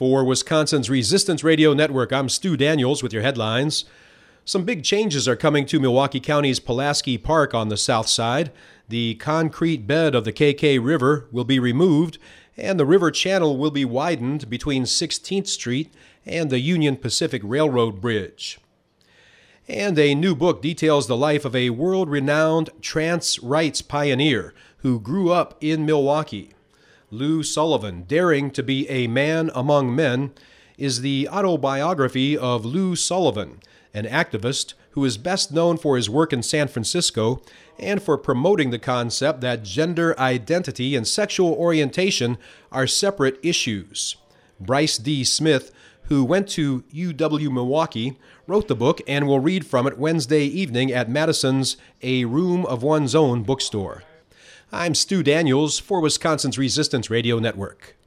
For Wisconsin's Resistance Radio Network, I'm Stu Daniels with your headlines. Some big changes are coming to Milwaukee County's Pulaski Park on the south side. The concrete bed of the KK River will be removed, and the river channel will be widened between 16th Street and the Union Pacific Railroad Bridge. And a new book details the life of a world-renowned trans rights pioneer who grew up in Milwaukee. Lou Sullivan, Daring to be a Man Among Men, is the autobiography of Lou Sullivan, an activist who is best known for his work in San Francisco and for promoting the concept that gender identity and sexual orientation are separate issues. Bryce D. Smith, who went to UW Milwaukee, wrote the book and will read from it Wednesday evening at Madison's A Room of One's Own bookstore. I'm Stu Daniels for Wisconsin's Resistance Radio Network.